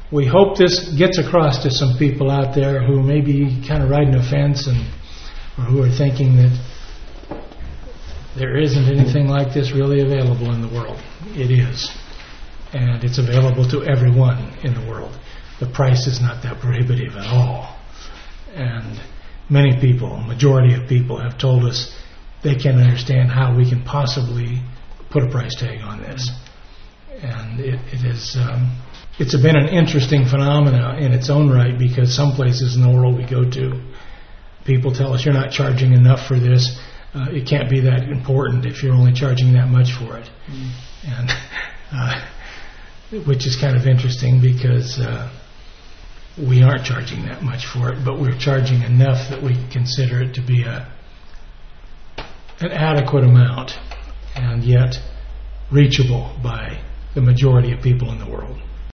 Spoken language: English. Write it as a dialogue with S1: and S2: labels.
S1: we hope this gets across to some people out there who may be kind of riding a fence or who are thinking that there isn't anything like this really available in the world. It is. And it's available to everyone in the world. The price is not that prohibitive at all. And many people, majority of people, have told us they can't understand how we can possibly put a price tag on this. And it's been an interesting phenomena in its own right, because some places in the world we go to, people tell us, you're not charging enough for this. It can't be that important if you're only charging that much for it. And which is kind of interesting, because we aren't charging that much for it, but we're charging enough that we consider it to be an adequate amount, and yet reachable by the majority of people in the world.